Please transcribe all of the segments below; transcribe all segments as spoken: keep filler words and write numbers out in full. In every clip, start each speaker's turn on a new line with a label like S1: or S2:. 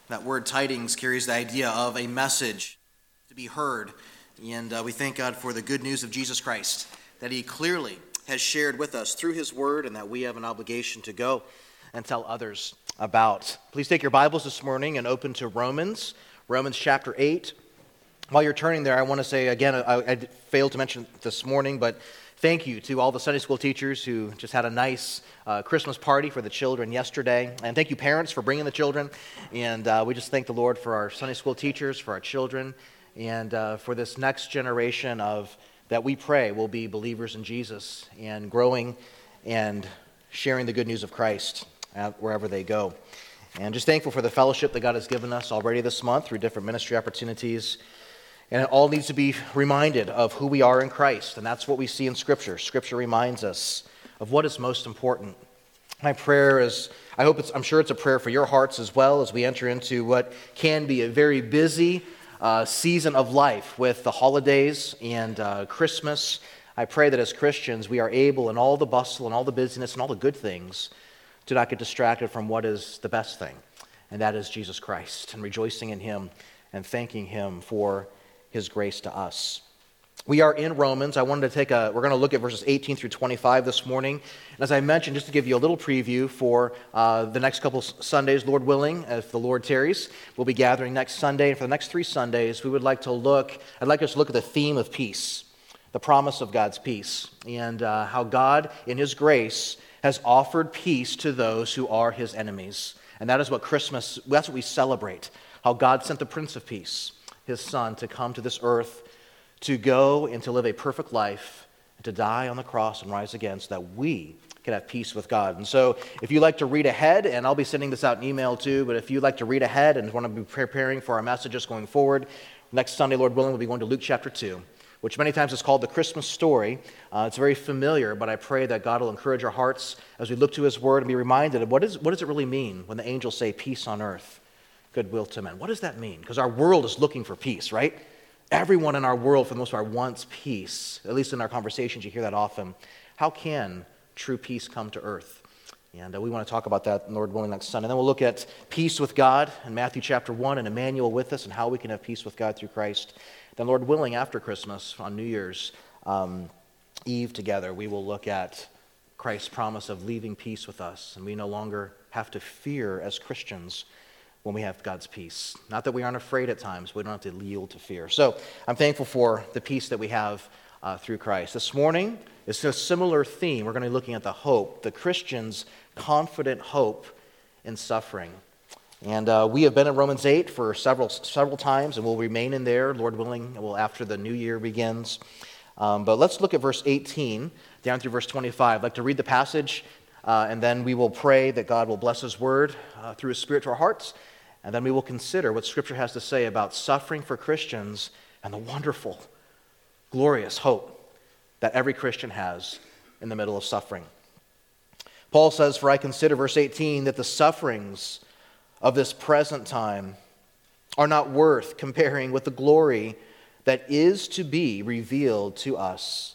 S1: That word tidings carries the idea of a message to be heard. And uh, we thank God for the good news of Jesus Christ, that he clearly has shared with us through his word, and that we have an obligation to go and tell others about. Please take your Bibles this morning and open to Romans, Romans chapter eight. While you're turning there, I want to say again, I, I failed to mention this morning, but thank you to all the Sunday school teachers who just had a nice uh, Christmas party for the children yesterday. And thank you, parents, for bringing the children. And uh, we just thank the Lord for our Sunday school teachers, for our children, and uh, for this next generation of that we pray will be believers in Jesus and growing and sharing the good news of Christ wherever they go. And just thankful for the fellowship that God has given us already this month through different ministry opportunities. And it all needs to be reminded of who we are in Christ. And that's what we see in Scripture. Scripture reminds us of what is most important. My prayer is, I hope it's, I'm sure it's a prayer for your hearts as well as we enter into what can be a very busy uh, season of life with the holidays and uh, Christmas. I pray that as Christians we are able, in all the bustle and all the busyness and all the good things, to not get distracted from what is the best thing. And that is Jesus Christ, and rejoicing in him and thanking him for his grace to us. We are in Romans. I wanted to take a, we're going to look at verses eighteen through twenty-five this morning. And as I mentioned, just to give you a little preview for uh, the next couple Sundays, Lord willing, if the Lord tarries, we'll be gathering next Sunday. And for the next three Sundays, we would like to look, I'd like us to look at the theme of peace, the promise of God's peace, and uh, how God, in his grace, has offered peace to those who are his enemies. And that is what Christmas, that's what we celebrate, how God sent the Prince of Peace, his Son, to come to this earth, to go and to live a perfect life, and to die on the cross and rise again so that we can have peace with God. And so if you like to read ahead, and I'll be sending this out in email too, but if you like to read ahead and want to be preparing for our messages going forward, next Sunday, Lord willing, we'll be going to Luke chapter two, which many times is called the Christmas story. Uh, it's very familiar, but I pray that God will encourage our hearts as we look to his word and be reminded of what, is, what does it really mean when the angels say peace on earth, goodwill to men. What does that mean? Because our world is looking for peace, right? Everyone in our world, for the most part, wants peace. At least in our conversations, you hear that often. How can true peace come to earth? And uh, we want to talk about that, Lord willing, next Sunday. And then we'll look at peace with God in Matthew chapter one, and Emmanuel with us, and how we can have peace with God through Christ. Then, Lord willing, after Christmas, on New Year's um, Eve together, we will look at Christ's promise of leaving peace with us. And we no longer have to fear as Christians when we have God's peace. Not that we aren't afraid at times, but we don't have to yield to fear. So I'm thankful for the peace that we have uh, through Christ. This morning is a similar theme. We're going to be looking at the hope, the Christian's confident hope in suffering. And uh, we have been in Romans eight for several several times, and we'll remain in there, Lord willing, well, after the new year begins. Um, but let's look at verse eighteen down through verse twenty-five. I'd like to read the passage, uh, and then we will pray that God will bless his word uh, through his Spirit to our hearts. And then we will consider what Scripture has to say about suffering for Christians and the wonderful, glorious hope that every Christian has in the middle of suffering. Paul says, "For I consider," verse eighteen, "that the sufferings of this present time are not worth comparing with the glory that is to be revealed to us.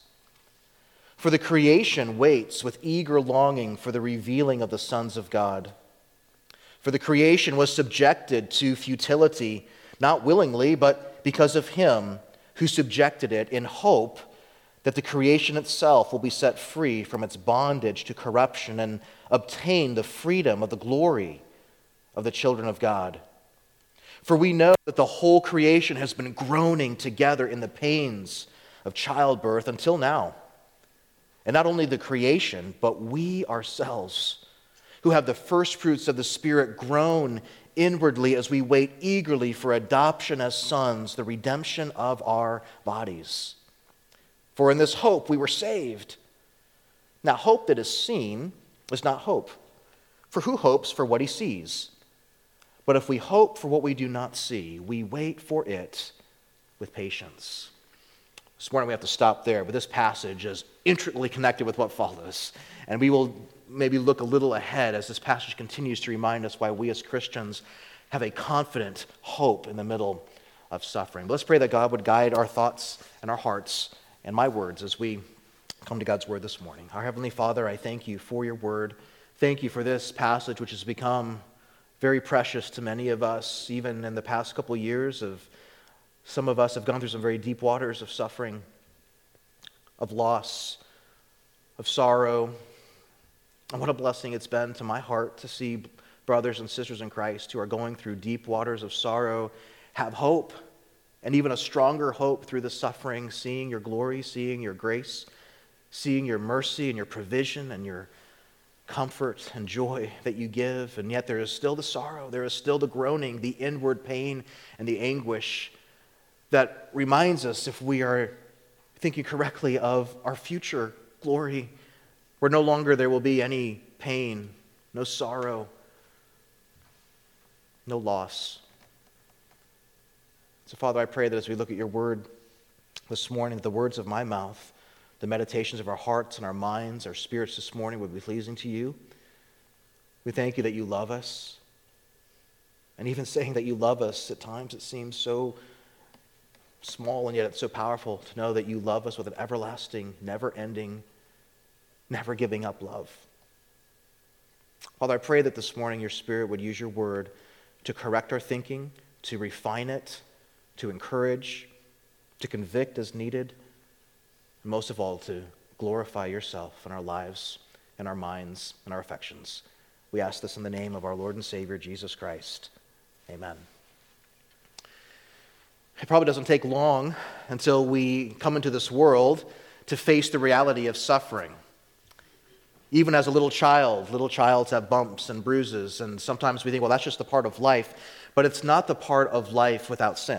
S1: For the creation waits with eager longing for the revealing of the sons of God. For the creation was subjected to futility, not willingly, but because of him who subjected it, in hope that the creation itself will be set free from its bondage to corruption and obtain the freedom of the glory of the children of God. For we know that the whole creation has been groaning together in the pains of childbirth until now. And not only the creation, but we ourselves, who have the first fruits of the Spirit, groan inwardly as we wait eagerly for adoption as sons, the redemption of our bodies. For in this hope we were saved. Now hope that is seen is not hope. For who hopes for what he sees? But if we hope for what we do not see, we wait for it with patience." This morning we have to stop there, but this passage is intricately connected with what follows. And we will maybe look a little ahead as this passage continues to remind us why we as Christians have a confident hope in the middle of suffering. But let's pray that God would guide our thoughts and our hearts and my words as we come to God's word this morning. Our Heavenly Father, I thank you for your word. Thank you for this passage which has become very precious to many of us. Even in the past couple years, of some of us have gone through some very deep waters of suffering, of loss, of sorrow. And what a blessing it's been to my heart to see brothers and sisters in Christ who are going through deep waters of sorrow have hope, and even a stronger hope through the suffering, seeing your glory, seeing your grace, seeing your mercy and your provision and your comfort and joy that you give. And yet there is still the sorrow, there is still the groaning, the inward pain and the anguish that reminds us, if we are thinking correctly, of our future glory, where no longer there will be any pain, no sorrow, no loss. So, Father, I pray that as we look at your word this morning, the words of my mouth, the meditations of our hearts and our minds, our spirits this morning would be pleasing to you. We thank you that you love us. And even saying that you love us, at times it seems so small, and yet it's so powerful to know that you love us with an everlasting, never-ending, never-giving up love. Father, I pray that this morning your Spirit would use your word to correct our thinking, to refine it, to encourage, to convict as needed, and most of all, to glorify yourself in our lives, in our minds, and our affections. We ask this in the name of our Lord and Savior, Jesus Christ. Amen. It probably doesn't take long until we come into this world to face the reality of suffering. Even as a little child, little childs have bumps and bruises, and sometimes we think, well, that's just the part of life, but it's not the part of life without sin.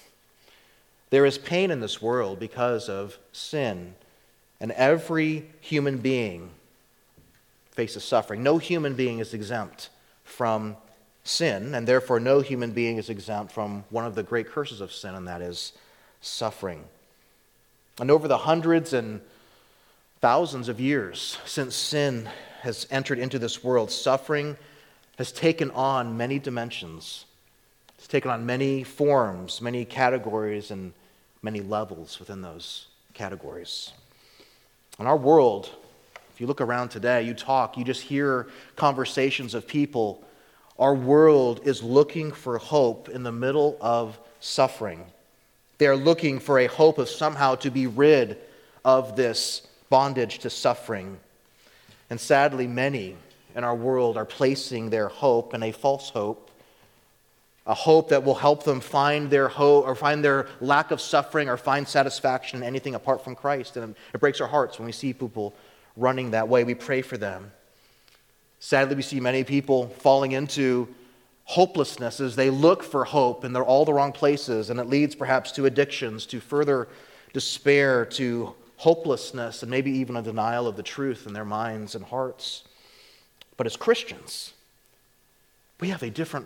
S1: There is pain in this world because of sin, and every human being faces suffering. No human being is exempt from sin, and therefore no human being is exempt from one of the great curses of sin, and that is suffering. And over the hundreds and thousands of years since sin has entered into this world, suffering has taken on many dimensions. It's taken on many forms, many categories, and many levels within those categories. In our world, if you look around today, you talk, you just hear conversations of people. Our world is looking for hope in the middle of suffering. They are looking for a hope of somehow to be rid of this bondage to suffering. And sadly, many in our world are placing their hope in a false hope, a hope that will help them find their hope or find their lack of suffering or find satisfaction in anything apart from Christ. And it breaks our hearts when we see people running that way. We pray for them. Sadly, we see many people falling into hopelessness as they look for hope, and they're all the wrong places, and it leads perhaps to addictions, to further despair, to hopelessness, and maybe even a denial of the truth in their minds and hearts. But as Christians, we have a different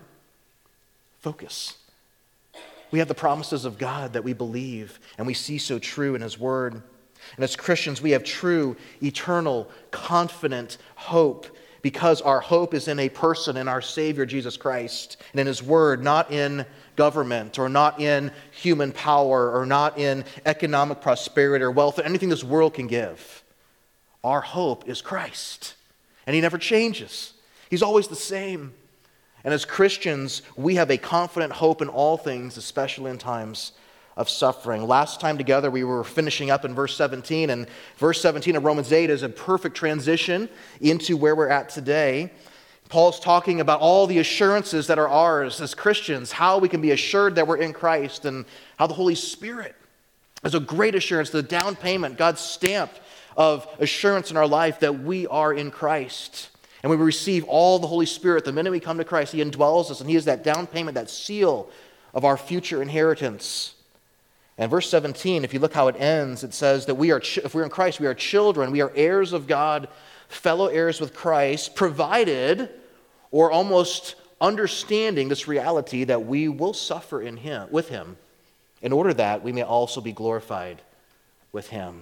S1: focus. We have the promises of God that we believe and we see so true in His Word. And as Christians, we have true, eternal, confident hope because our hope is in a person, in our Savior, Jesus Christ, and in His Word, not in government or not in human power or not in economic prosperity or wealth or anything this world can give. Our hope is Christ, and He never changes. He's always the same. And as Christians, we have a confident hope in all things, especially in times of suffering. Last time together, we were finishing up in verse seventeen, and verse seventeen of Romans eight is a perfect transition into where we're at today. Paul's talking about all the assurances that are ours as Christians, how we can be assured that we're in Christ, and how the Holy Spirit is a great assurance, the down payment, God's stamp of assurance in our life that we are in Christ. And we receive all the Holy Spirit the minute we come to Christ. He indwells us, and He is that down payment, that seal of our future inheritance. And verse seventeen, if you look how it ends, it says that we are, if we're in Christ, we are children, we are heirs of God, fellow heirs with Christ, provided, or almost understanding this reality that we will suffer in Him, with Him, in order that we may also be glorified with Him.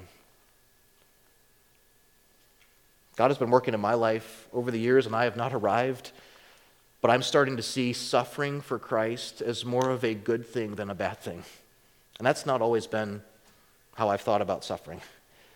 S1: God has been working in my life over the years, and I have not arrived, but I'm starting to see suffering for Christ as more of a good thing than a bad thing. And that's not always been how I've thought about suffering.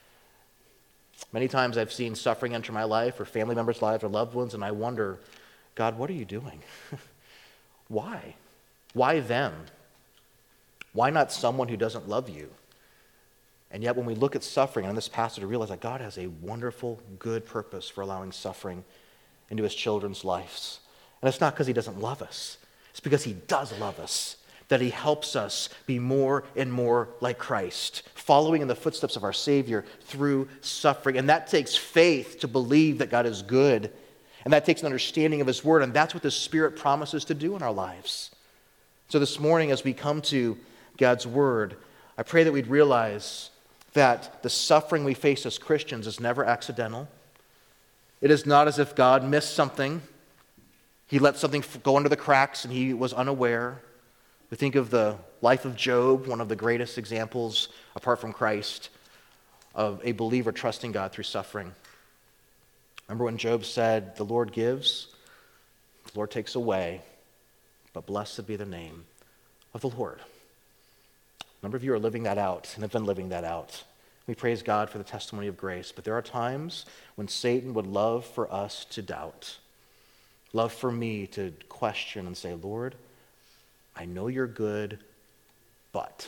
S1: Many times I've seen suffering enter my life or family members' lives or loved ones, and I wonder, God, what are you doing? Why? Why them? Why not someone who doesn't love you? And yet when we look at suffering in this passage, we realize that God has a wonderful, good purpose for allowing suffering into his children's lives. And it's not because he doesn't love us. It's because he does love us, that he helps us be more and more like Christ, following in the footsteps of our Savior through suffering. And that takes faith to believe that God is good. And that takes an understanding of his word. And that's what the Spirit promises to do in our lives. So this morning, as we come to God's word, I pray that we'd realize that the suffering we face as Christians is never accidental. It is not as if God missed something. He let something go under the cracks and he was unaware. We think of the life of Job, one of the greatest examples, apart from Christ, of a believer trusting God through suffering. Remember when Job said, the Lord gives, the Lord takes away, but blessed be the name of the Lord. A number of you are living that out and have been living that out. We praise God for the testimony of grace, but there are times when Satan would love for us to doubt, love for me to question and say, Lord, I know you're good, but.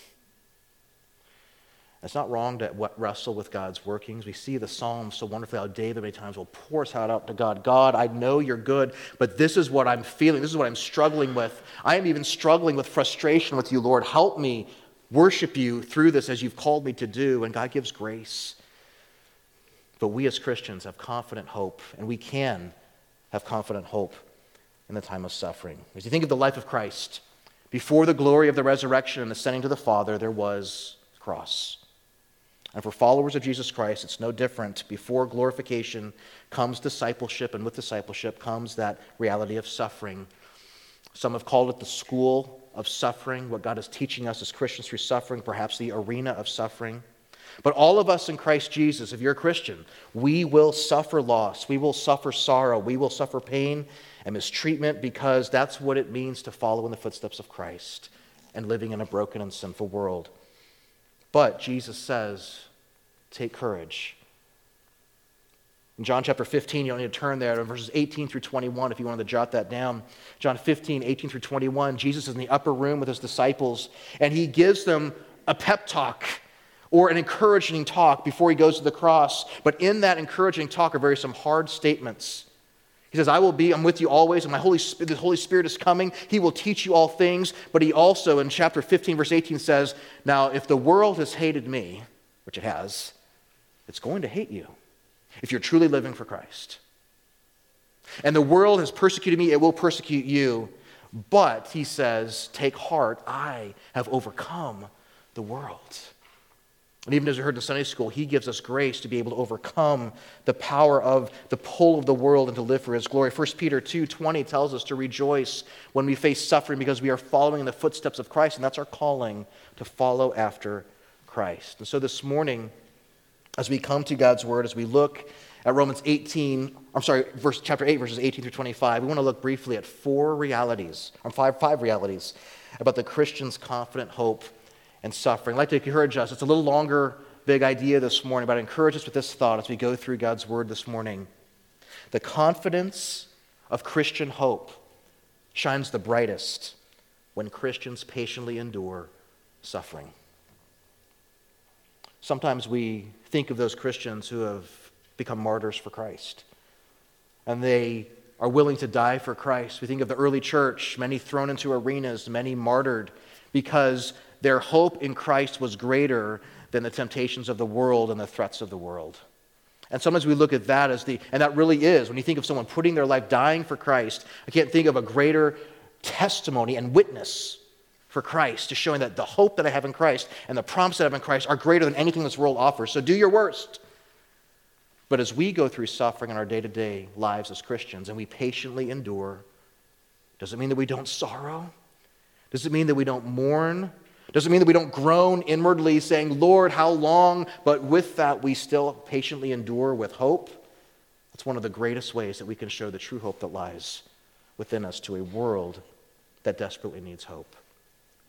S1: It's not wrong to wrestle with God's workings. We see the Psalms so wonderfully how David many times will pour his heart out to God. God, I know you're good, but this is what I'm feeling. This is what I'm struggling with. I am even struggling with frustration with you, Lord. Help me worship you through this as you've called me to do. And God gives grace. But we as Christians have confident hope, and we can have confident hope in the time of suffering. As you think of the life of Christ, before the glory of the resurrection and ascending to the Father, there was the cross. And for followers of Jesus Christ, it's no different. Before glorification comes discipleship, and with discipleship comes that reality of suffering. Some have called it the school of suffering, what God is teaching us as Christians through suffering, perhaps the arena of suffering. But all of us in Christ Jesus, if you're a Christian, we will suffer loss, we will suffer sorrow, we will suffer pain and mistreatment, because that's what it means to follow in the footsteps of Christ and living in a broken and sinful world. But Jesus says, take courage. In John chapter fifteen, you don't need to turn there, to verses eighteen through twenty-one if you wanted to jot that down. John fifteen, eighteen through twenty-one, Jesus is in the upper room with his disciples, and he gives them a pep talk or an encouraging talk before he goes to the cross. But in that encouraging talk are very some hard statements. He says, I will be, I'm with you always, and my Holy Spirit, the Holy Spirit is coming. He will teach you all things. But he also, in chapter fifteen, verse eighteen, says, now, if the world has hated me, which it has, it's going to hate you if you're truly living for Christ. And the world has persecuted me, it will persecute you. But, he says, take heart, I have overcome the world. And even as we heard in Sunday school, he gives us grace to be able to overcome the power of the pull of the world and to live for his glory. First Peter two twenty tells us to rejoice when we face suffering because we are following in the footsteps of Christ, and that's our calling, to follow after Christ. And so this morning, as we come to God's word, as we look at Romans eighteen, I'm sorry, verse, chapter eight, verses eighteen through twenty-five, we want to look briefly at four realities, or five, five realities about the Christian's confident hope and suffering. I'd like to encourage us. It's a little longer, big idea this morning, but I encourage us with this thought as we go through God's word this morning. The confidence of Christian hope shines the brightest when Christians patiently endure suffering. Sometimes we think of those Christians who have become martyrs for Christ, and they are willing to die for Christ. We think of the early church, many thrown into arenas, many martyred, because their hope in Christ was greater than the temptations of the world and the threats of the world. And sometimes we look at that as the, and that really is, when you think of someone putting their life, dying for Christ, I can't think of a greater testimony and witness for Christ, to showing that the hope that I have in Christ and the promise that I have in Christ are greater than anything this world offers. So do your worst. But as we go through suffering in our day-to-day lives as Christians and we patiently endure, does it mean that we don't sorrow? Does it mean that we don't mourn? Does it mean that we don't groan inwardly saying, Lord, how long? But with that, we still patiently endure with hope. That's one of the greatest ways that we can show the true hope that lies within us to a world that desperately needs hope.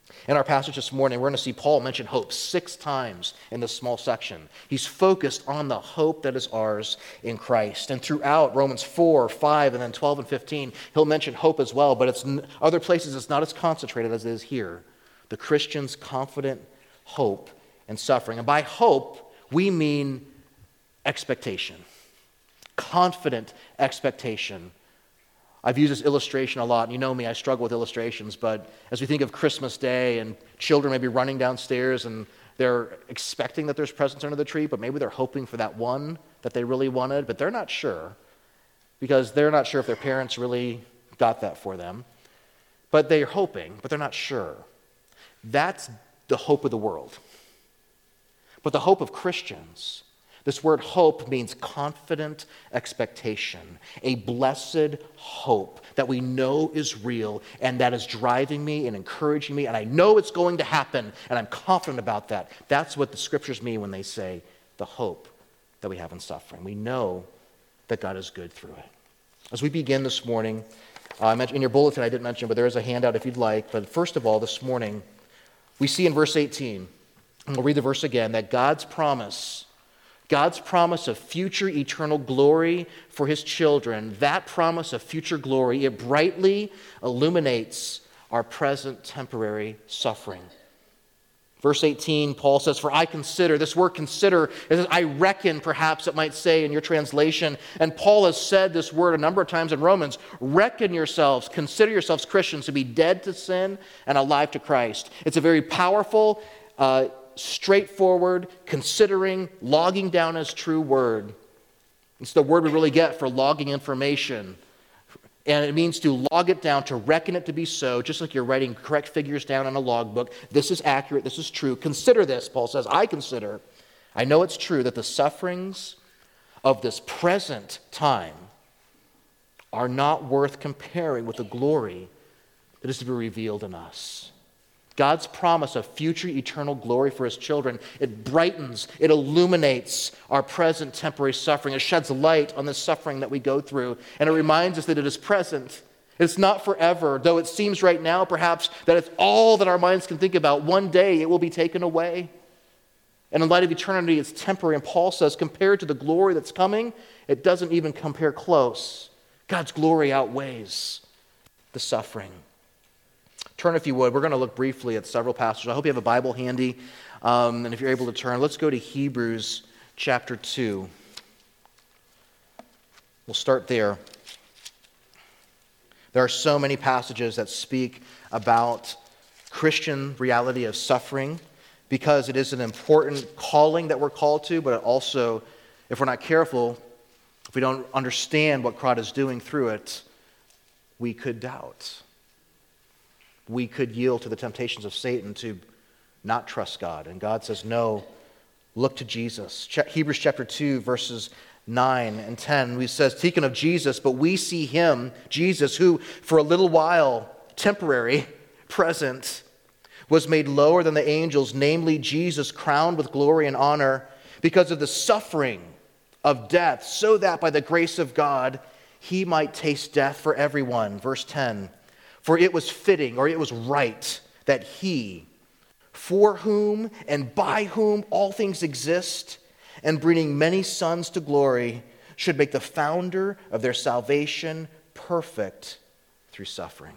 S1: In our passage this morning, we're going to see Paul mention hope six times in this small section. He's focused on the hope that is ours in Christ. And throughout Romans four, five, and then twelve and fifteen, he'll mention hope as well, but it's other places it's not as concentrated as it is here. The Christian's confident hope and suffering. And by hope, we mean expectation. Confident expectation. I've used this illustration a lot. You know me, I struggle with illustrations, but as we think of Christmas Day and children may be running downstairs and they're expecting that there's presents under the tree, but maybe they're hoping for that one that they really wanted, but they're not sure because they're not sure if their parents really got that for them. But they're hoping, but they're not sure. That's the hope of the world. But the hope of Christians, this word hope means confident expectation, a blessed hope that we know is real and that is driving me and encouraging me, and I know it's going to happen, and I'm confident about that. That's what the scriptures mean when they say the hope that we have in suffering. We know that God is good through it. As we begin this morning, uh, I mentioned in your bulletin, I didn't mention, but there is a handout if you'd like. But first of all, this morning, we see in verse eighteen, and we'll read the verse again, that God's promise God's promise of future eternal glory for his children, that promise of future glory, it brightly illuminates our present temporary suffering. Verse eighteen, Paul says, "For I consider," this word consider, it says, I reckon, perhaps it might say in your translation, and Paul has said this word a number of times in Romans, reckon yourselves, consider yourselves Christians to be dead to sin and alive to Christ. It's a very powerful, uh, straightforward, considering, logging down as true word. It's the word we really get for logging information. And it means to log it down, to reckon it to be so, just like you're writing correct figures down in a logbook. This is accurate, this is true. Consider this, Paul says, I consider, I know it's true that the sufferings of this present time are not worth comparing with the glory that is to be revealed in us. God's promise of future eternal glory for his children, it brightens, it illuminates our present temporary suffering. It sheds light on the suffering that we go through, and it reminds us that it is present. It's not forever, though it seems right now perhaps that it's all that our minds can think about. One day it will be taken away. And in light of eternity, it's temporary. And Paul says, compared to the glory that's coming, it doesn't even compare close. God's glory outweighs the suffering. Turn, if you would. We're going to look briefly at several passages. I hope you have a Bible handy. Um, and if you're able to turn, let's go to Hebrews chapter two. We'll start there. There are so many passages that speak about Christian reality of suffering because it is an important calling that we're called to, but it also, if we're not careful, if we don't understand what God is doing through it, we could doubt. We could yield to the temptations of Satan to not trust God. And God says, no, look to Jesus. Hebrews chapter two, verses nine and ten, we says, speaking of Jesus, but we see him, Jesus, who for a little while, temporary, present, was made lower than the angels, namely Jesus, crowned with glory and honor because of the suffering of death, so that by the grace of God, he might taste death for everyone. Verse ten. For it was fitting, or it was right, that he, for whom and by whom all things exist, and bringing many sons to glory, should make the founder of their salvation perfect through suffering.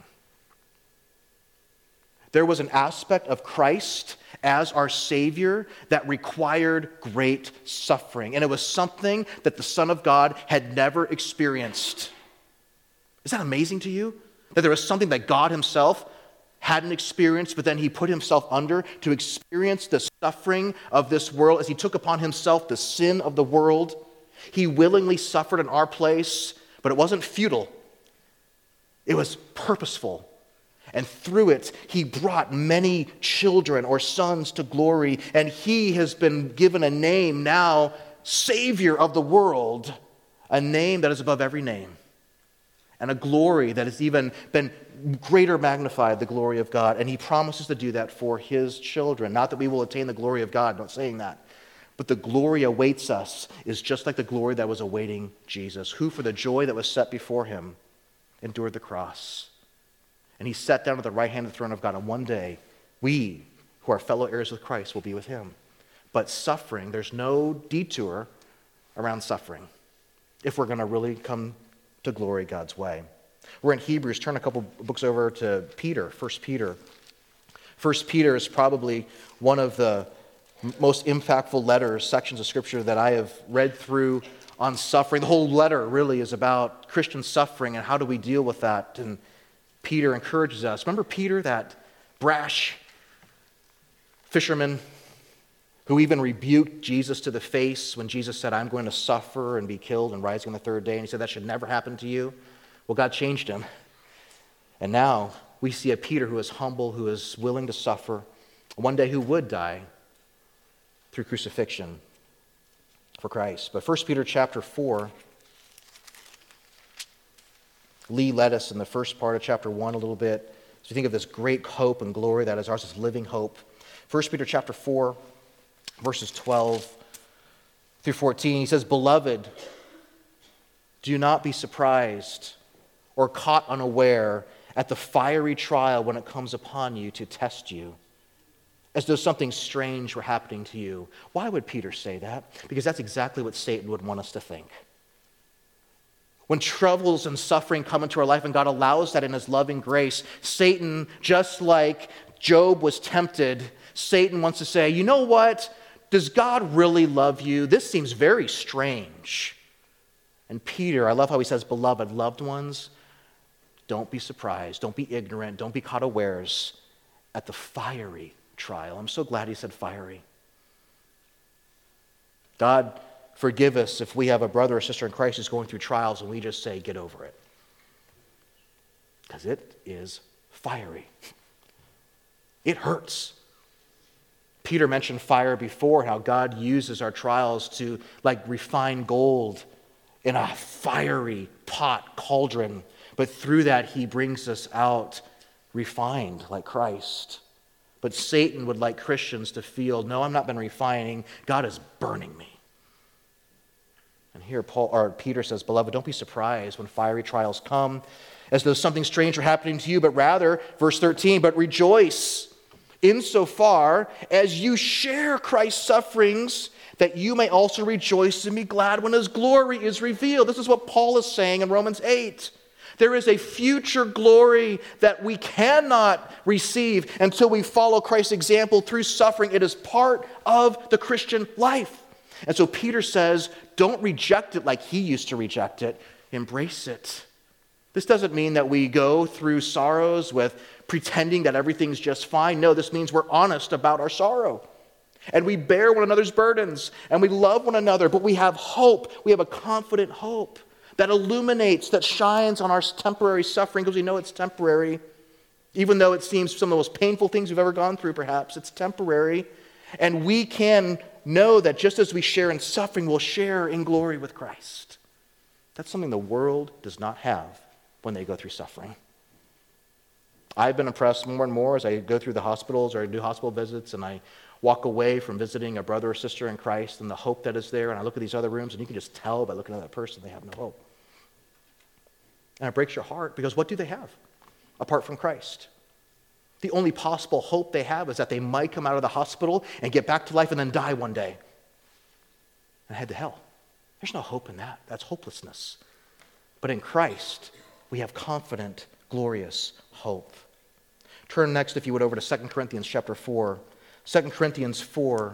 S1: There was an aspect of Christ as our Savior that required great suffering, and it was something that the Son of God had never experienced. Is that amazing to you? That there was something that God himself hadn't experienced, but then he put himself under to experience the suffering of this world as he took upon himself the sin of the world. He willingly suffered in our place, but it wasn't futile. It was purposeful. And through it, he brought many children or sons to glory, and he has been given a name now, Savior of the world, a name that is above every name. And a glory that has even been greater magnified, the glory of God. And he promises to do that for his children. Not that we will attain the glory of God, not saying that. But the glory awaits us is just like the glory that was awaiting Jesus, who for the joy that was set before him endured the cross. And he sat down at the right hand of the throne of God. And one day
S2: we who are fellow heirs with Christ will be with him. But suffering, there's no detour around suffering if we're going to really come to glory God's way. We're in Hebrews. Turn a couple books over to Peter, First Peter. First Peter is probably one of the most impactful letters, sections of Scripture that I have read through on suffering. The whole letter really is about Christian suffering and how do we deal with that. And Peter encourages us. Remember Peter, that brash fisherman who even rebuked Jesus to the face when Jesus said, I'm going to suffer and be killed and rise on the third day. And he said, that should never happen to you. Well, God changed him. And now we see a Peter who is humble, who is willing to suffer, one day who would die through crucifixion for Christ. But First Peter chapter four, Lee led us in the first part of chapter one a little bit. So you think of this great hope and glory that is ours, this living hope. First Peter chapter four, verses twelve through fourteen, he says, Beloved, do not be surprised or caught unaware at the fiery trial when it comes upon you to test you, as though something strange were happening to you. Why would Peter say that? Because that's exactly what Satan would want us to think. When troubles and suffering come into our life and God allows that in his loving grace, Satan, just like Job was tempted, Satan wants to say, you know what? Does God really love you? This seems very strange. And Peter, I love how he says, Beloved, loved ones, don't be surprised, don't be ignorant, don't be caught unawares at the fiery trial. I'm so glad he said fiery. God, forgive us if we have a brother or sister in Christ who's going through trials and we just say, get over it. Because it is fiery. It hurts. Peter mentioned fire before, how God uses our trials to like refine gold in a fiery pot, cauldron. But through that, he brings us out refined like Christ. But Satan would like Christians to feel, no, I'm not been refining. God is burning me. And here Paul or Peter says, Beloved, don't be surprised when fiery trials come, as though something strange were happening to you, but rather, verse thirteen, but rejoice insofar as you share Christ's sufferings, that you may also rejoice and be glad when his glory is revealed. This is what Paul is saying in Romans eight. There is a future glory that we cannot receive until we follow Christ's example through suffering. It is part of the Christian life. And so Peter says, don't reject it like he used to reject it. Embrace it. This doesn't mean that we go through sorrows with pretending that everything's just fine. No, this means we're honest about our sorrow. And we bear one another's burdens. And we love one another. But we have hope. We have a confident hope that illuminates, that shines on our temporary suffering, because we know it's temporary. Even though it seems some of the most painful things we've ever gone through, perhaps, it's temporary. And we can know that just as we share in suffering, we'll share in glory with Christ. That's something the world does not have when they go through suffering. I've been impressed more and more as I go through the hospitals or I do hospital visits and I walk away from visiting a brother or sister in Christ and the hope that is there. And I look at these other rooms and you can just tell by looking at that person they have no hope. And it breaks your heart because what do they have apart from Christ? The only possible hope they have is that they might come out of the hospital and get back to life and then die one day and head to hell. There's no hope in that. That's hopelessness. But in Christ, we have confident, glorious hope. Turn next, if you would, over to Second Corinthians chapter four. Second Corinthians four.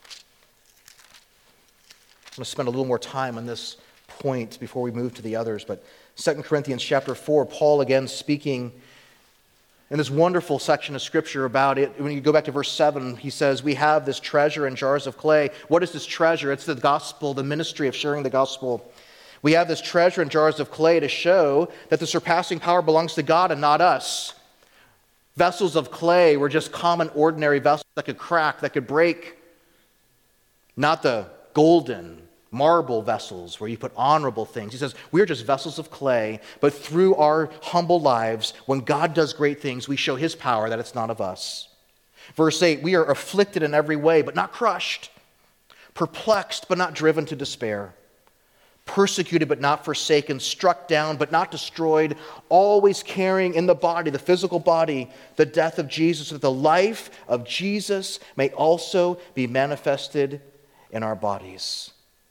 S2: I'm going to spend a little more time on this point before we move to the others, but Second Corinthians chapter four, Paul again speaking in this wonderful section of Scripture about it. When you go back to verse seven, he says, we have this treasure in jars of clay. What is this treasure? It's the gospel, the ministry of sharing the gospel. We have this treasure in jars of clay to show that the surpassing power belongs to God and not us. Vessels of clay were just common, ordinary vessels that could crack, that could break. Not the golden, marble vessels where you put honorable things. He says, we're just vessels of clay, but through our humble lives, when God does great things, we show his power that it's not of us. Verse eight, we are afflicted in every way, but not crushed. Perplexed, but not driven to despair. persecuted but not forsaken, struck down but not destroyed, always carrying in the body, the physical body, the death of Jesus, so that the life of Jesus may also be manifested in our bodies.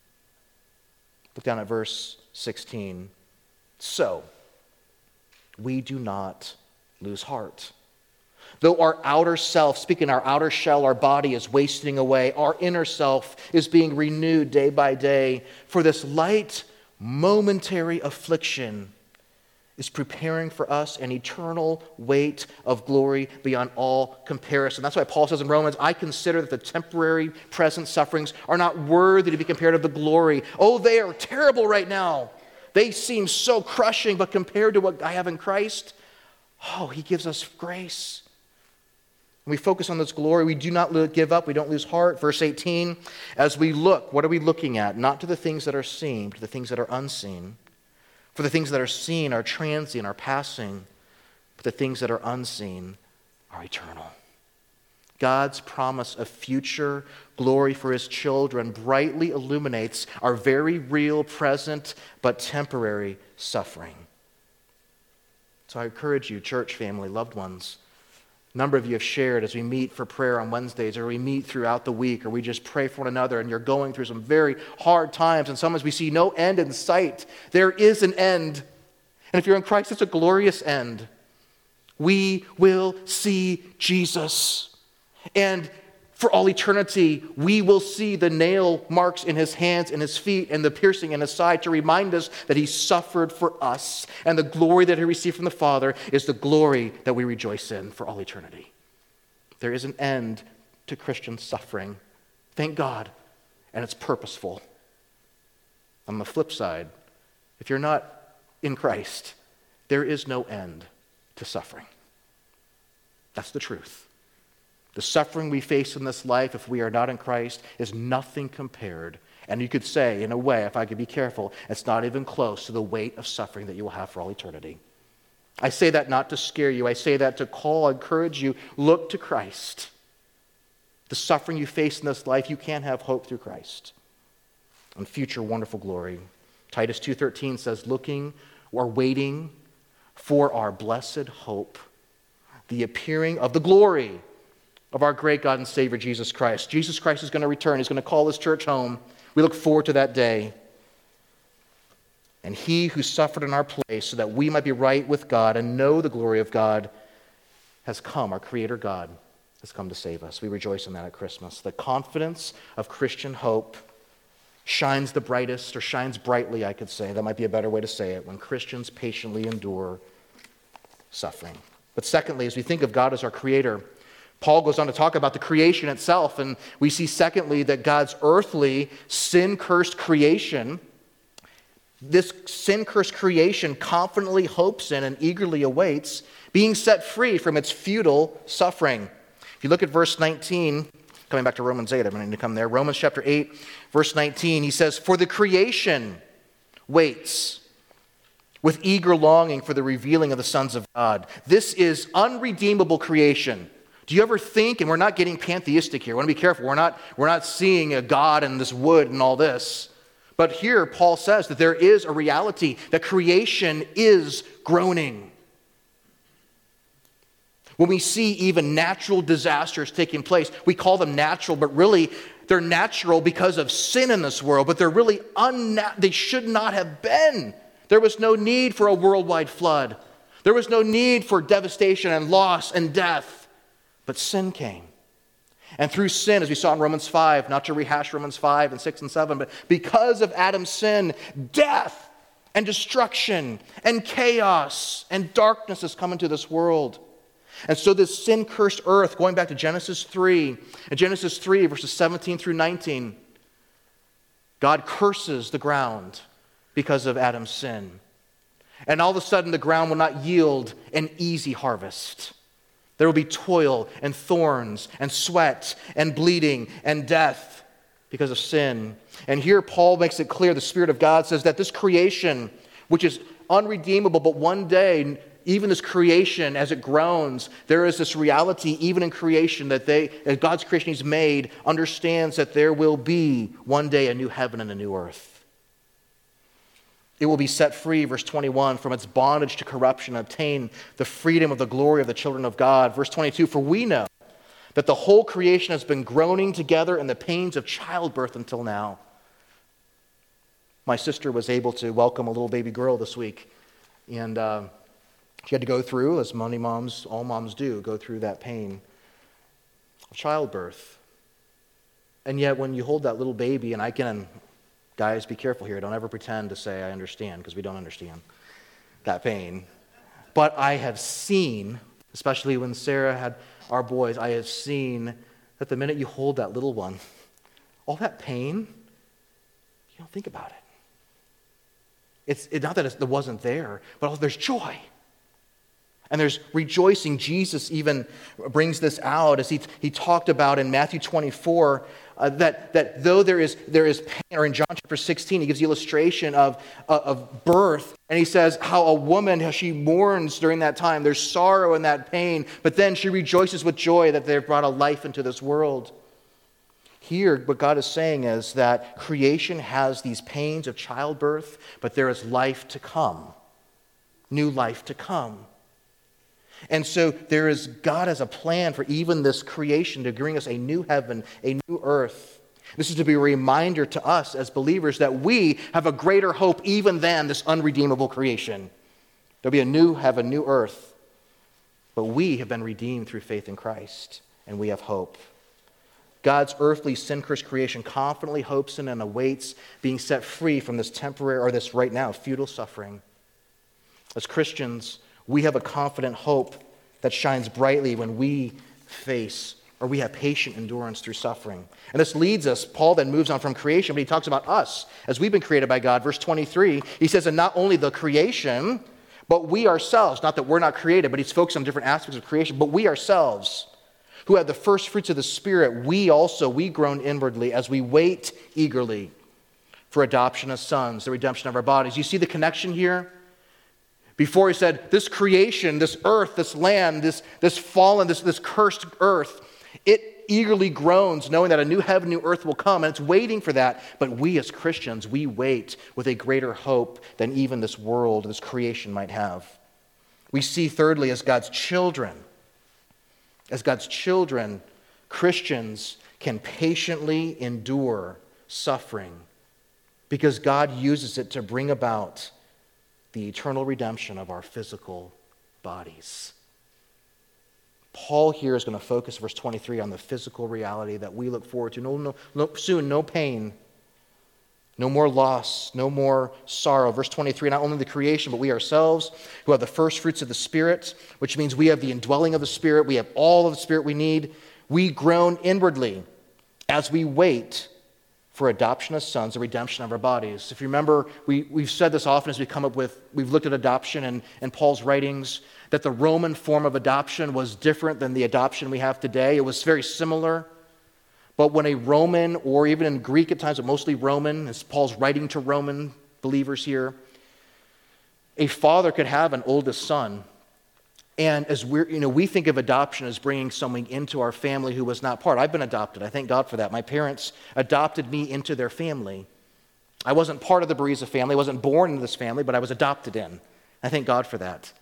S2: Look down at verse sixteen. So, we do not lose heart. Though our outer self, speaking our outer shell, our body is wasting away, our inner self is being renewed day by day. For this light, momentary affliction is preparing for us an eternal weight of glory beyond all comparison. That's why Paul says in Romans, I consider that the temporary present sufferings are not worthy to be compared to the glory. Oh, they are terrible right now. They seem so crushing, but compared to what I have in Christ, oh, he gives us grace. When we focus on this glory, we do not give up, we don't lose heart. Verse eighteen, as we look, what are we looking at? Not to the things that are seen, to the things that are unseen. For the things that are seen are transient, are passing, but the things that are unseen are eternal. God's promise of future glory for his children brightly illuminates our very real, present, but temporary suffering. So I encourage you, church family, loved ones, a number of you have shared as we meet for prayer on Wednesdays, or we meet throughout the week, or we just pray for one another, and you're going through some very hard times, and sometimes we see no end in sight. There is an end. And if you're in Christ, it's a glorious end. We will see Jesus. And for all eternity, we will see the nail marks in his hands and his feet and the piercing in his side to remind us that he suffered for us. And the glory that he received from the Father is the glory that we rejoice in for all eternity. There is an end to Christian suffering. Thank God. And it's purposeful. On the flip side, if you're not in Christ, there is no end to suffering. That's the truth. The suffering we face in this life, if we are not in Christ, is nothing compared. And you could say, in a way, if I could be careful, it's not even close to the weight of suffering that you will have for all eternity. I say that not to scare you. I say that to call, encourage you, look to Christ. The suffering you face in this life, you can have hope through Christ and future wonderful glory. Titus two thirteen says, looking or waiting for our blessed hope, the appearing of the glory of our great God and Savior, Jesus Christ. Jesus Christ is going to return. He's going to call his church home. We look forward to that day. And he who suffered in our place so that we might be right with God and know the glory of God has come. Our Creator God has come to save us. We rejoice in that at Christmas. The confidence of Christian hope shines the brightest, or shines brightly, I could say. That might be a better way to say it, when Christians patiently endure suffering. But secondly, as we think of God as our Creator, Paul goes on to talk about the creation itself, and we see, secondly, that God's earthly, sin-cursed creation, this sin-cursed creation confidently hopes in and eagerly awaits being set free from its futile suffering. If you look at verse nineteen, coming back to Romans eight, I'm going to come there. Romans chapter eight, verse nineteen, he says, "For the creation waits with eager longing for the revealing of the sons of God." This is unredeemable creation. Do you ever think, and we're not getting pantheistic here, I want to be careful, we're not, we're not seeing a God in this wood and all this. But here, Paul says that there is a reality, that creation is groaning. When we see even natural disasters taking place, we call them natural, but really they're natural because of sin in this world, but they're really unnatural. They should not have been. There was no need for a worldwide flood. There was no need for devastation and loss and death. But sin came. And through sin, as we saw in Romans five, not to rehash Romans five and six and seven, but because of Adam's sin, death and destruction and chaos and darkness has come into this world. And so this sin-cursed earth, going back to Genesis three, in Genesis three, verses seventeen through nineteen, God curses the ground because of Adam's sin. And all of a sudden, the ground will not yield an easy harvest. There will be toil and thorns and sweat and bleeding and death because of sin. And here Paul makes it clear, the Spirit of God says that this creation, which is unredeemable, but one day, even this creation, as it groans, there is this reality, even in creation, that they, as God's creation He's made, understands that there will be one day a new heaven and a new earth. It will be set free, verse twenty-one, from its bondage to corruption, and obtain the freedom of the glory of the children of God. Verse twenty-two, for we know that the whole creation has been groaning together in the pains of childbirth until now. My sister was able to welcome a little baby girl this week, and uh, she had to go through, as many moms, all moms do, go through that pain of childbirth. And yet when you hold that little baby, and I can... Guys, be careful here. Don't ever pretend to say I understand, because we don't understand that pain. But I have seen, especially when Sarah had our boys, I have seen that the minute you hold that little one, all that pain, you don't think about it. It's it, not that it wasn't there, but also there's joy. And there's rejoicing. Jesus even brings this out as he, he talked about in Matthew twenty-four, uh, that, that though there is there is pain, or in John chapter sixteen, he gives the illustration of, uh, of birth, and he says how a woman, how she mourns during that time. There's sorrow in that pain, but then she rejoices with joy that they've brought a life into this world. Here, what God is saying is that creation has these pains of childbirth, but there is life to come, new life to come. And so there is, God has a plan for even this creation to bring us a new heaven, a new earth. This is to be a reminder to us as believers that we have a greater hope even than this unredeemable creation. There'll be a new heaven, new earth. But we have been redeemed through faith in Christ, and we have hope. God's earthly sin-cursed creation confidently hopes in and awaits being set free from this temporary, or this right now, futile suffering. As Christians, we have a confident hope that shines brightly when we face, or we have patient endurance through suffering. And this leads us, Paul then moves on from creation, but he talks about us as we've been created by God. Verse twenty-three, he says, and not only the creation, but we ourselves, not that we're not created, but he's focused on different aspects of creation, but we ourselves, who have the first fruits of the Spirit, we also, we groan inwardly as we wait eagerly for adoption as sons, the redemption of our bodies. You see the connection here? Before he said, this creation, this earth, this land, this, this fallen, this, this cursed earth, it eagerly groans knowing that a new heaven, new earth will come, and it's waiting for that. But we as Christians, we wait with a greater hope than even this world, this creation might have. We see thirdly, as God's children, as God's children, Christians can patiently endure suffering because God uses it to bring about the eternal redemption of our physical bodies. Paul here is going to focus, verse twenty-three, on the physical reality that we look forward to. No, no, no, soon, no pain, no more loss, no more sorrow. Verse twenty-three, not only the creation, but we ourselves who have the first fruits of the Spirit, which means we have the indwelling of the Spirit, we have all of the Spirit we need. We groan inwardly as we wait for adoption as sons, the redemption of our bodies. If you remember, we, we've said this often as we come up with, we've looked at adoption and, and Paul's writings, that the Roman form of adoption was different than the adoption we have today. It was very similar. But when a Roman, or even in Greek at times, but mostly Roman, as Paul's writing to Roman believers here, a father could have an oldest son. And as we're, you know, we think of adoption as bringing someone into our family who was not part. I've been adopted. I thank God for that. My parents adopted me into their family. I wasn't part of the Bereza family. I wasn't born into this family, but I was adopted in. I thank God for that.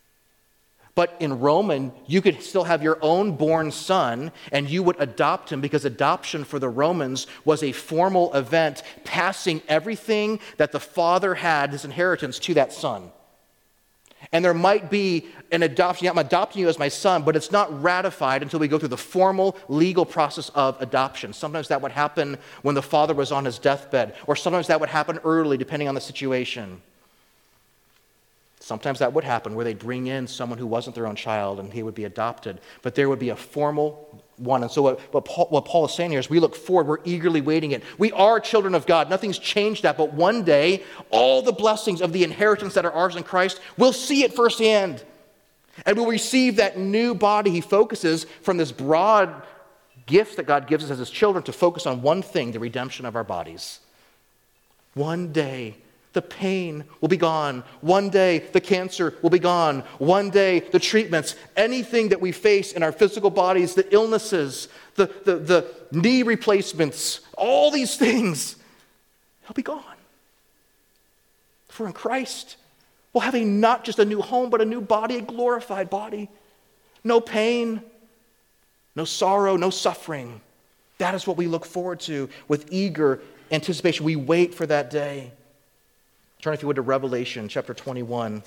S2: But in Roman, you could still have your own born son, and you would adopt him because adoption for the Romans was a formal event, passing everything that the father had, his inheritance, to that son. And there might be an adoption. I'm adopting you as my son, but it's not ratified until we go through the formal legal process of adoption. Sometimes that would happen when the father was on his deathbed, or sometimes that would happen early, depending on the situation. Sometimes that would happen where they'd bring in someone who wasn't their own child and he would be adopted. But there would be a formal one. And so what, what, Paul, what Paul is saying here is we look forward, we're eagerly waiting it. We are children of God. Nothing's changed that. But one day, all the blessings of the inheritance that are ours in Christ, we'll see it firsthand. And we'll receive that new body. He focuses from this broad gift that God gives us as his children to focus on one thing, the redemption of our bodies. One day, the pain will be gone. One day, the cancer will be gone. One day, the treatments, anything that we face in our physical bodies, the illnesses, the, the, the knee replacements, all these things, they'll be gone. If we're in Christ, we'll have a not just a new home, but a new body, a glorified body. No pain, no sorrow, no suffering. That is what we look forward to with eager anticipation. We wait for that day. Turn, if you would, to Revelation chapter twenty-one.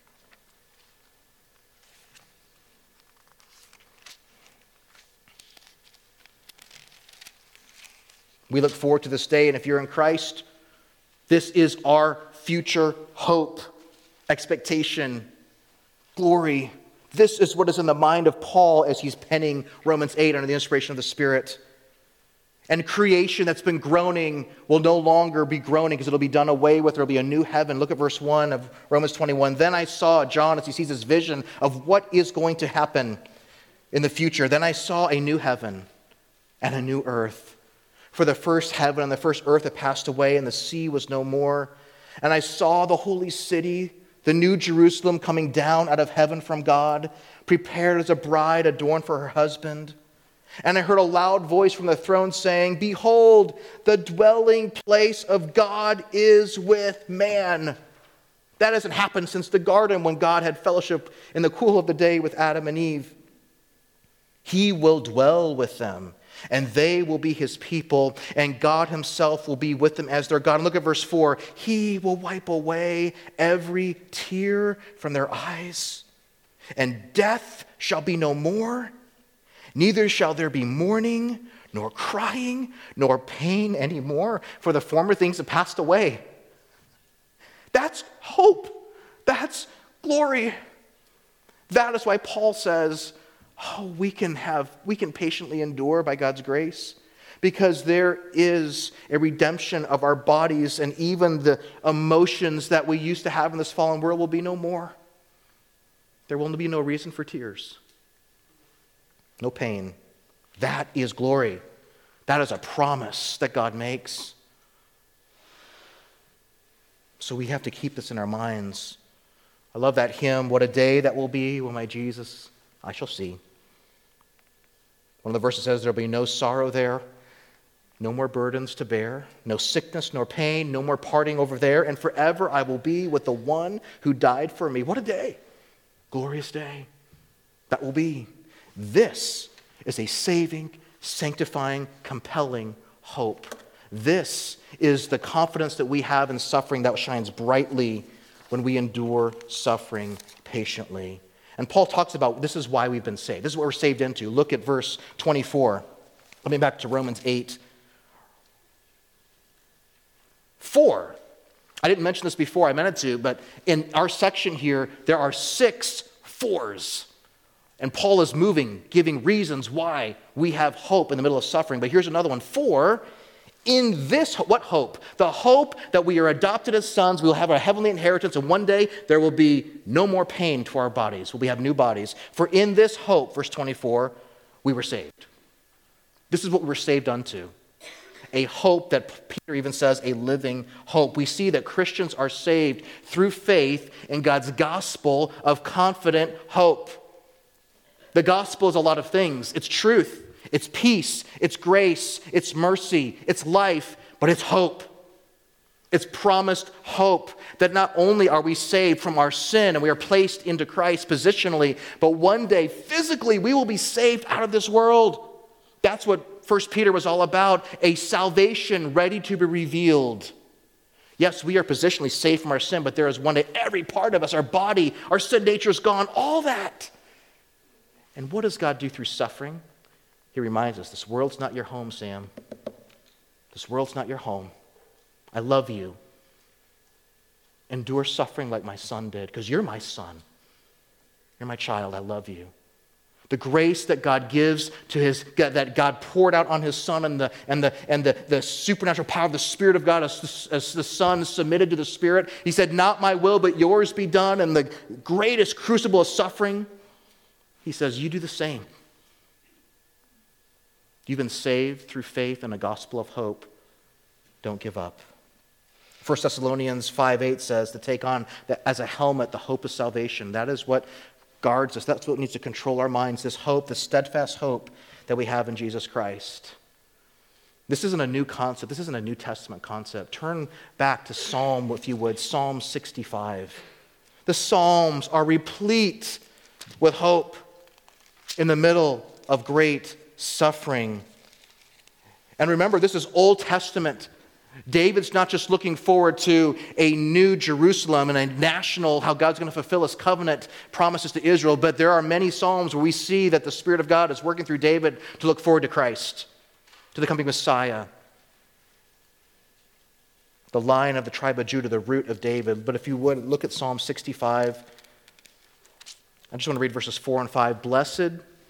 S2: We look forward to this day, and if you're in Christ, this is our future hope, expectation, glory. This is what is in the mind of Paul as he's penning Romans eight under the inspiration of the Spirit. And creation that's been groaning will no longer be groaning because it'll be done away with. There'll be a new heaven. Look at verse one of Romans twenty-one. Then I saw, John, as he sees his vision of what is going to happen in the future. Then I saw a new heaven and a new earth. For the first heaven and the first earth had passed away, and the sea was no more. And I saw the holy city, the new Jerusalem, coming down out of heaven from God, prepared as a bride adorned for her husband. And I heard a loud voice from the throne saying, "Behold, the dwelling place of God is with man." That hasn't happened since the garden when God had fellowship in the cool of the day with Adam and Eve. He will dwell with them, and they will be his people, and God himself will be with them as their God. And look at verse four. He will wipe away every tear from their eyes, and death shall be no more. Neither shall there be mourning, nor crying, nor pain anymore, for the former things have passed away. That's hope. That's glory. That is why Paul says, oh, we can have, we can patiently endure by God's grace, because there is a redemption of our bodies, and even the emotions that we used to have in this fallen world will be no more. There will be no reason for tears. No pain. That is glory. That is a promise that God makes. So we have to keep this in our minds. I love that hymn, "What a day that will be when my Jesus I shall see." One of the verses says, "There will be no sorrow there, no more burdens to bear, no sickness nor pain, no more parting over there, and forever I will be with the one who died for me." What a day. Glorious day. That will be. This is a saving, sanctifying, compelling hope. This is the confidence that we have in suffering that shines brightly when we endure suffering patiently. And Paul talks about this is why we've been saved. This is what we're saved into. Look at verse twenty-four. Let me back to Romans eight. For, I didn't mention this before, I meant to, but in our section here, there are six fours. And Paul is moving, giving reasons why we have hope in the middle of suffering. But here's another one. For in this, what hope? The hope that we are adopted as sons, we will have a heavenly inheritance, and one day there will be no more pain to our bodies. We have new bodies. For in this hope, verse twenty-four, we were saved. This is what we were saved unto. A hope that Peter even says, a living hope. We see that Christians are saved through faith in God's gospel of confident hope. The gospel is a lot of things. It's truth, it's peace, it's grace, it's mercy, it's life, but it's hope. It's promised hope that not only are we saved from our sin and we are placed into Christ positionally, but one day physically we will be saved out of this world. That's what First Peter was all about, a salvation ready to be revealed. Yes, we are positionally saved from our sin, but there is one day every part of us, our body, our sin nature is gone, all that. And what does God do through suffering? He reminds us, this world's not your home, Sam. This world's not your home. I love you. Endure suffering like my son did, because you're my son. You're my child. I love you. The grace that God gives to his, that God poured out on his son, and the and the and the, the supernatural power of the Spirit of God as, as the Son submitted to the Spirit. He said, "Not my will, but yours be done." And the greatest crucible of suffering, he says, you do the same. You've been saved through faith in a gospel of hope. Don't give up. First Thessalonians five eight says to take on the, as a helmet the hope of salvation. That is what guards us. That's what needs to control our minds, this hope, this steadfast hope that we have in Jesus Christ. This isn't a new concept. This isn't a New Testament concept. Turn back to Psalm, if you would, Psalm sixty-five. The Psalms are replete with hope in the middle of great suffering. And remember, this is Old Testament. David's not just looking forward to a new Jerusalem and a national, how God's going to fulfill his covenant promises to Israel, but there are many Psalms where we see that the Spirit of God is working through David to look forward to Christ, to the coming Messiah, the Lion of the tribe of Judah, the root of David. But if you would, look at Psalm sixty-five. I just want to read verses four and five. Blessed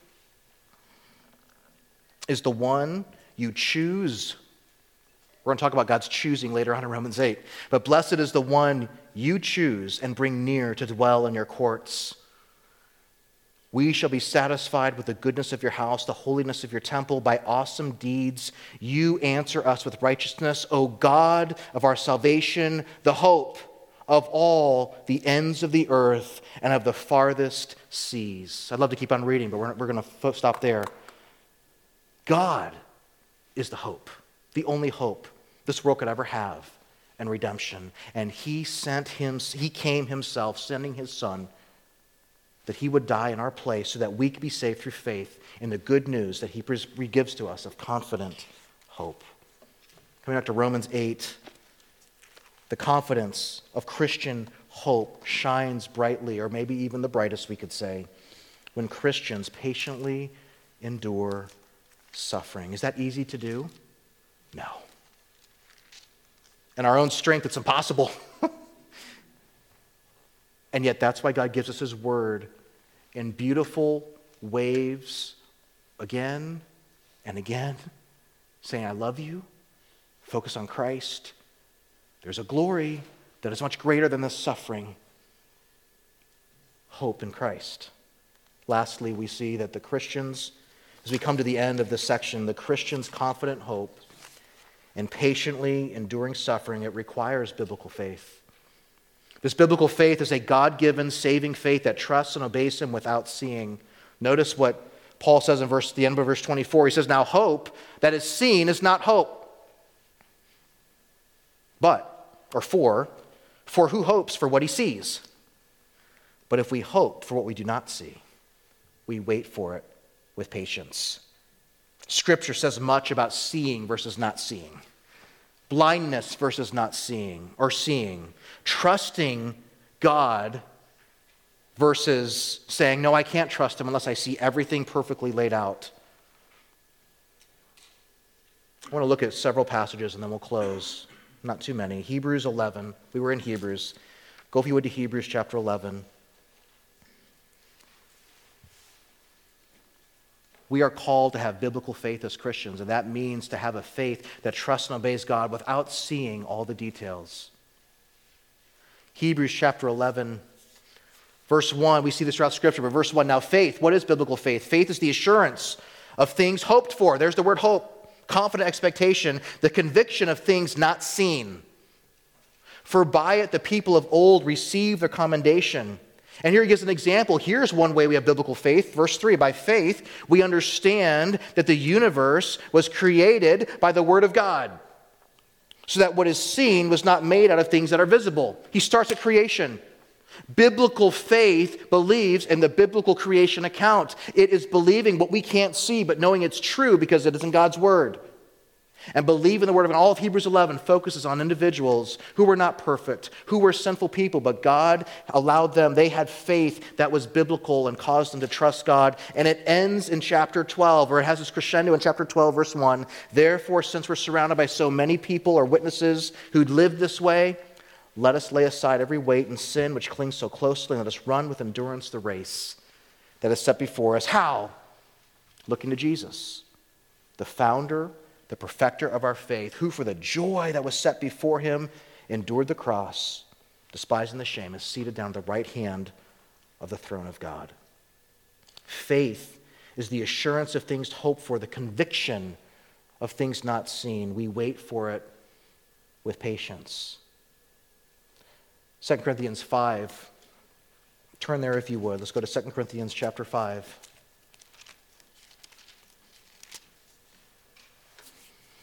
S2: is the one you choose. We're going to talk about God's choosing later on in Romans eight. But blessed is the one you choose and bring near to dwell in your courts. We shall be satisfied with the goodness of your house, the holiness of your temple. By awesome deeds you answer us with righteousness, O God of our salvation, the hope of all the ends of the earth and of the farthest seas. I'd love to keep on reading, but we're, we're going to stop there. God is the hope, the only hope this world could ever have, and redemption. And he sent him, he came himself, sending his son, that he would die in our place so that we could be saved through faith in the good news that he gives to us of confident hope. Coming back to Romans eight, the confidence of Christian hope shines brightly, or maybe even the brightest, we could say, when Christians patiently endure suffering. Is that easy to do? No. In our own strength, it's impossible. And yet that's why God gives us his word in beautiful waves again and again, saying, I love you. Focus on Christ. There's a glory that is much greater than the suffering. Hope in Christ. Lastly, we see that the Christians, as we come to the end of this section, the Christian's confident hope and patiently enduring suffering, it requires biblical faith. This biblical faith is a God-given saving faith that trusts and obeys him without seeing. Notice what Paul says in verse, the end of verse twenty-four. He says, now hope that is seen is not hope. But, or for, for who hopes for what he sees? But if we hope for what we do not see, we wait for it with patience. Scripture says much about seeing versus not seeing. Blindness versus not seeing or seeing. Trusting God versus saying, no, I can't trust him unless I see everything perfectly laid out. I want to look at several passages and then we'll close. Not too many. Hebrews eleven. We were in Hebrews. Go, if you would, to Hebrews chapter eleven. We are called to have biblical faith as Christians, and that means to have a faith that trusts and obeys God without seeing all the details. Hebrews chapter eleven, verse one, we see this throughout Scripture, but verse one, now faith, what is biblical faith? Faith is the assurance of things hoped for. There's the word hope, confident expectation, the conviction of things not seen. For by it the people of old received their commendation. And here he gives an example. Here's one way we have biblical faith. Verse three, by faith we understand that the universe was created by the word of God, so that what is seen was not made out of things that are visible. He starts at creation. Biblical faith believes in the biblical creation account. It is believing what we can't see, but knowing it's true because it is in God's word. And believe in the word of God. All of Hebrews eleven focuses on individuals who were not perfect, who were sinful people, but God allowed them, they had faith that was biblical and caused them to trust God. And it ends in chapter twelve, or it has its crescendo in chapter twelve, verse one. Therefore, since we're surrounded by so many people or witnesses who live this way, let us lay aside every weight and sin which clings so closely, and let us run with endurance the race that is set before us. How? Looking to Jesus, the founder, the perfecter of our faith, who for the joy that was set before him endured the cross, despising the shame, is seated down at the right hand of the throne of God. Faith is the assurance of things hoped for, the conviction of things not seen. We wait for it with patience. Second Corinthians five. Turn there if you would. Let's go to Second Corinthians chapter five.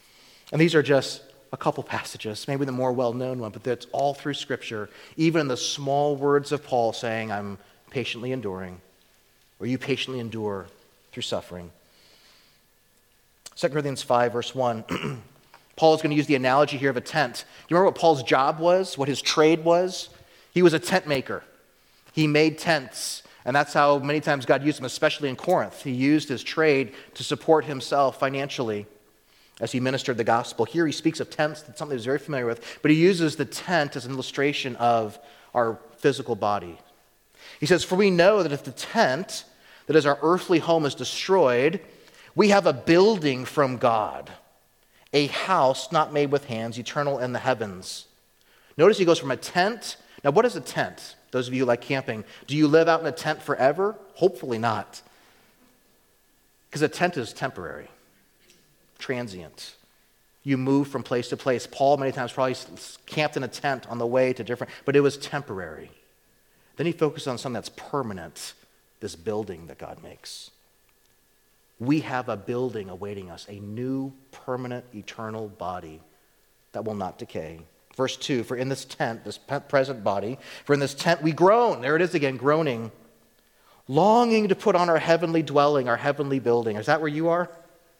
S2: And these are just a couple passages, maybe the more well-known one, but that's all through Scripture, even in the small words of Paul saying, I'm patiently enduring, or you patiently endure through suffering. Second Corinthians five, verse one, Paul is going to use the analogy here of a tent. Do you remember what Paul's job was, what his trade was? He was a tent maker. He made tents, and that's how many times God used him, especially in Corinth. He used his trade to support himself financially as he ministered the gospel. Here he speaks of tents, that's something he's very familiar with, but he uses the tent as an illustration of our physical body. He says, for we know that if the tent, that is our earthly home, is destroyed, we have a building from God, a house not made with hands, eternal in the heavens. Notice he goes from a tent. Now, what is a tent? Those of you who like camping, do you live out in a tent forever? Hopefully not. Because a tent is temporary, transient. You move from place to place. Paul many times probably camped in a tent on the way to different, but it was temporary. Then he focused on something that's permanent, this building that God makes. We have a building awaiting us, a new, permanent, eternal body that will not decay. Verse two, for in this tent, this present body, for in this tent we groan. There it is again, groaning, longing to put on our heavenly dwelling, our heavenly building. Is that where you are?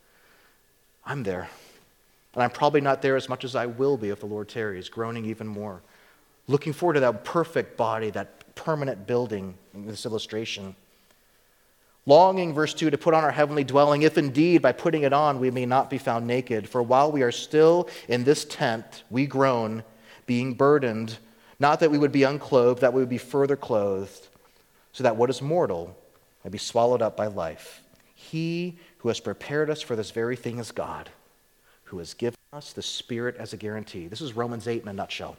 S2: I'm there. And I'm probably not there as much as I will be if the Lord tarries, groaning even more. Looking forward to that perfect body, that permanent building in this illustration. Longing, verse two, to put on our heavenly dwelling, if indeed by putting it on we may not be found naked. For while we are still in this tent, we groan, being burdened, not that we would be unclothed, that we would be further clothed, so that what is mortal may be swallowed up by life. He who has prepared us for this very thing is God, who has given us the Spirit as a guarantee. This is Romans eight in a nutshell.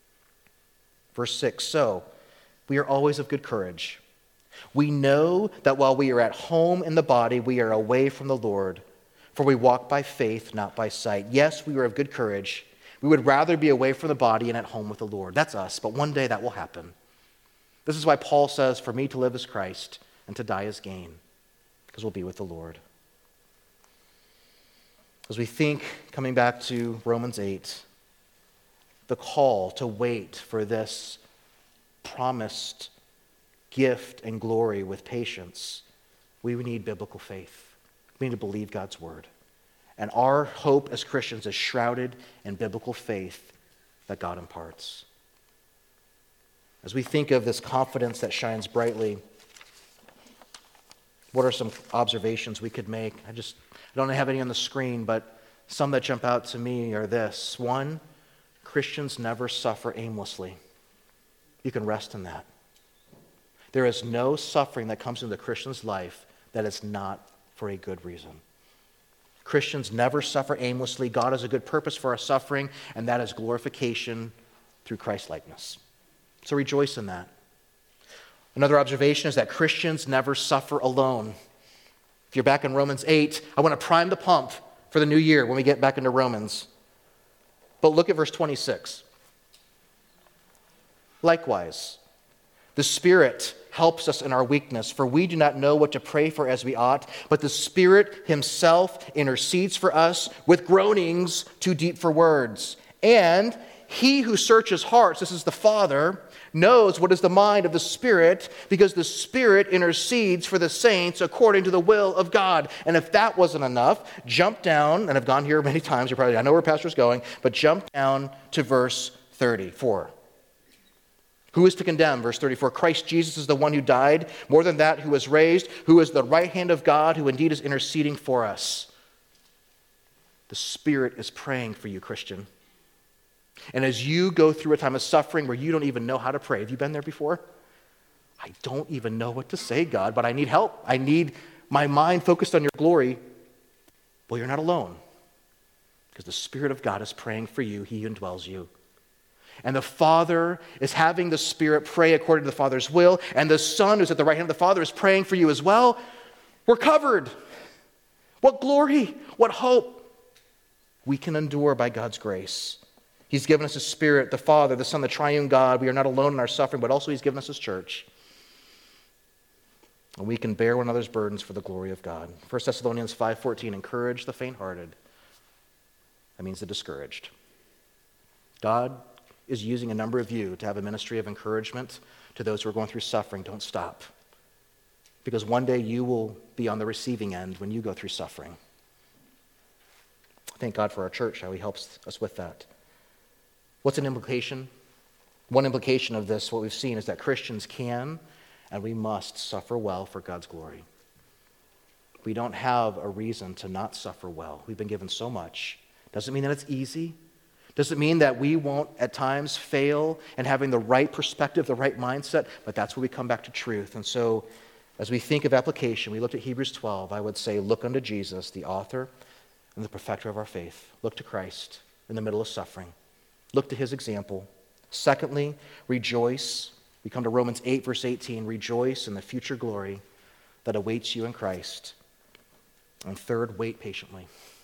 S2: Verse six, so we are always of good courage. We know that while we are at home in the body, we are away from the Lord, for we walk by faith, not by sight. Yes, we are of good courage. We would rather be away from the body and at home with the Lord. That's us, but one day that will happen. This is why Paul says, for me to live is Christ, and to die is gain, because we'll be with the Lord. As we think, coming back to Romans eight, the call to wait for this promised gift and glory with patience, we need biblical faith. We need to believe God's word. And our hope as Christians is shrouded in biblical faith that God imparts. As we think of this confidence that shines brightly, what are some observations we could make? I just I don't have any on the screen, but some that jump out to me are this. One, Christians never suffer aimlessly. You can rest in that. There is no suffering that comes into the Christian's life that is not for a good reason. Christians never suffer aimlessly. God has a good purpose for our suffering, and that is glorification through Christ-likeness. So rejoice in that. Another observation is that Christians never suffer alone. If you're back in Romans eight, I want to prime the pump for the new year when we get back into Romans. But look at verse twenty-six. Likewise, the Spirit helps us in our weakness, for we do not know what to pray for as we ought, but the Spirit himself intercedes for us with groanings too deep for words. And he who searches hearts, this is the Father, knows what is the mind of the Spirit, because the Spirit intercedes for the saints according to the will of God. And if that wasn't enough, jump down, and I've gone here many times, you're probably, I know where Pastor's going, but jump down to verse thirty-four. Who is to condemn? Verse thirty-four, Christ Jesus is the one who died, more than that, who was raised, who is the right hand of God, who indeed is interceding for us. The Spirit is praying for you, Christian. And as you go through a time of suffering where you don't even know how to pray, have you been there before? I don't even know what to say, God, but I need help. I need my mind focused on your glory. Well, you're not alone, because the Spirit of God is praying for you. He indwells you. And the Father is having the Spirit pray according to the Father's will, and the Son, who's at the right hand of the Father, is praying for you as well. We're covered. What glory, what hope. We can endure by God's grace. He's given us His Spirit, the Father, the Son, the triune God. We are not alone in our suffering, but also He's given us His church. And we can bear one another's burdens for the glory of God. First Thessalonians five fourteen, encourage the faint-hearted. That means the discouraged. God is using a number of you to have a ministry of encouragement to those who are going through suffering. Don't stop. Because one day you will be on the receiving end when you go through suffering. Thank God for our church, how he helps us with that. What's an implication? One implication of this, what we've seen, is that Christians can and we must suffer well for God's glory. We don't have a reason to not suffer well. We've been given so much. Doesn't mean that it's easy. Doesn't mean that we won't at times fail in having the right perspective, the right mindset, but that's where we come back to truth. And so as we think of application, we looked at Hebrews twelve, I would say look unto Jesus, the author and the perfecter of our faith. Look to Christ in the middle of suffering. Look to his example. Secondly, rejoice. We come to Romans eight, verse eighteen. Rejoice in the future glory that awaits you in Christ. And third, wait patiently.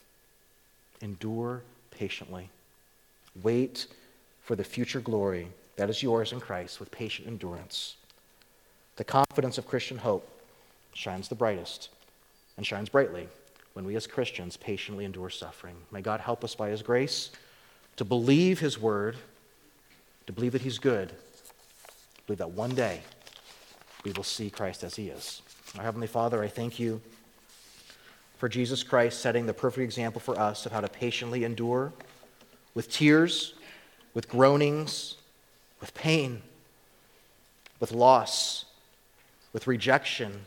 S2: Endure patiently. Wait for the future glory that is yours in Christ with patient endurance. The confidence of Christian hope shines the brightest and shines brightly when we as Christians patiently endure suffering. May God help us by his grace to believe his word, to believe that he's good, to believe that one day we will see Christ as he is. Our Heavenly Father, I thank you for Jesus Christ setting the perfect example for us of how to patiently endure with tears, with groanings, with pain, with loss, with rejection,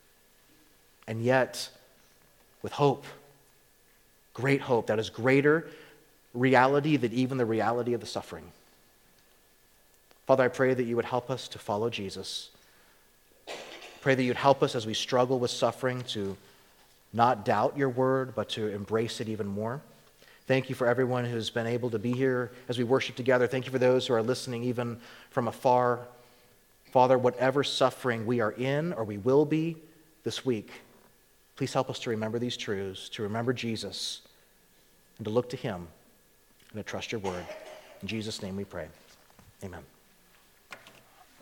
S2: and yet with hope, great hope that is greater reality than even the reality of the suffering. Father, I pray that you would help us to follow Jesus. Pray that you'd help us as we struggle with suffering to not doubt your word, but to embrace it even more. Thank you for everyone who's been able to be here as we worship together. Thank you for those who are listening even from afar. Father, whatever suffering we are in or we will be this week, please help us to remember these truths, to remember Jesus, and to look to him and to trust your word. In Jesus' name we pray. Amen.